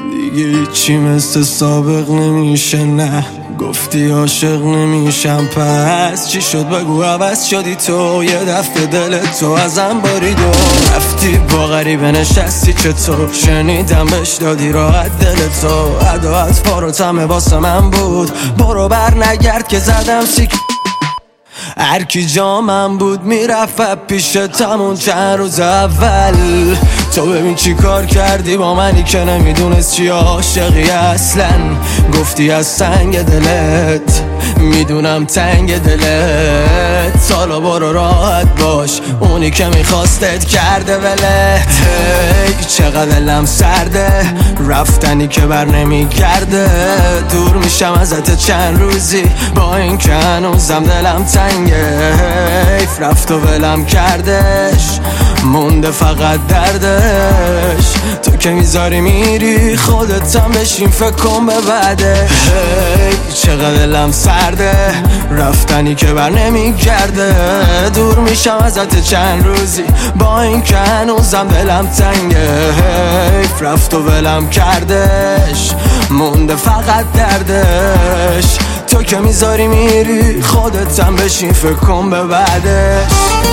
دیگه هیچی مثل سابق نمیشه، نه گفتی عاشق نمیشم، پس چی شد بگو عوض شدی تو؟ یه دفعه دل تو ازم برید و رفتی با غریبه نشستی، چطور شنیدم بهش دادی راحت دل تو؟ عداعت فاروتمه واسه من بود، برو بر نگرد که زدم سیک. هرکی جامم بود میرفت پیش تمون چند روز اول. تو ببین چی کار کردی با منی که نمیدونست چی عاشقی اصلا. گفتی از سنگ دلت میدونم تنگ دلت، سالا برو راحت باش، اونی که میخواستت کرده ولت. هی چقدر دلم سرده، رفتنی که بر نمیگرده، دور میشم ازت چند روزی با این که هنوزم دلم تنگه. حیف رفت و ولم کردش، مونده فقط دردش. تو که میذاری میری خودتم بشین فکر کن به بعده. هی چقدر دلم سرده، رفتنی که بر نمیگرده، دور میشم ازت چند روزی با این که هنوزم دلم تنگه. حیف رفت و ولم کردش، مونده فقط دردش. تو که میذاری میری خودتم بشین فکر کن به بعدش.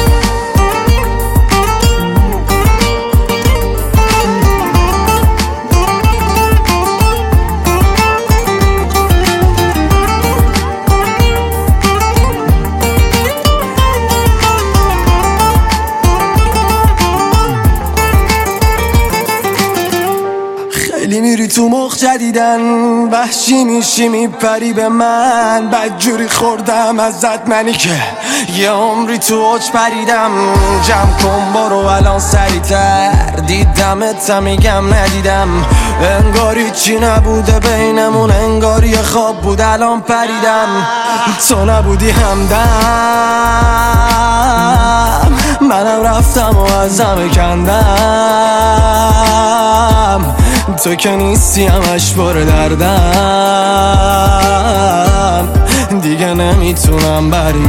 خیلی میری تو مخ جدیدن، وحشی میشی میپری به من، بدجوری خوردم ازت منی که یه عمری تو اوج پریدم. جمع کن برو الان سریعتر، دیدمت میگم ندیدم، انگاری چی نبوده بینمون، انگاری یه خواب بود الان پریدم. تو نبودی همدم، منم رفتم و ازم کندم. تو که نیستی همش پر دردم، دیگه نمیتونم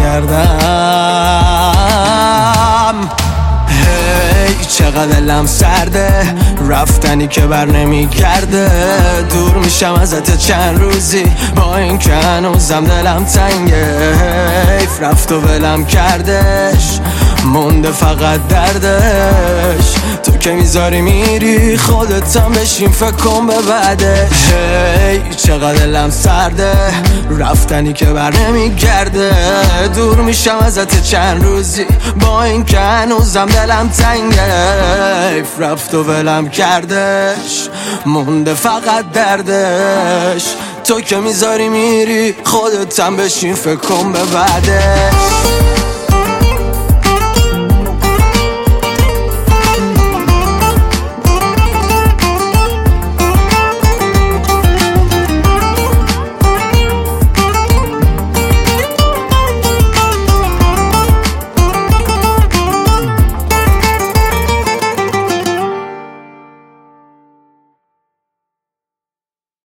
برگردم. هی چقدر دلم سرده، رفتنی که بر نمیگرده، دور میشم ازت چند روزی با این که هنوزم دلم تنگه. حیف رفت و ولم کردش، مونده فقط دردش. تو که میذاری میری خودتم بشین فکر کن به بعدش. هی چقدر دلم سرده، رفتنی که بر نمیگرده، دور میشم ازت چند روزی با این که هنوزم دلم تنگه. حیف رفت و ولم کردش، مونده فقط دردش. تو که میذاری میری خودتم بشین فکر کن به بعدش.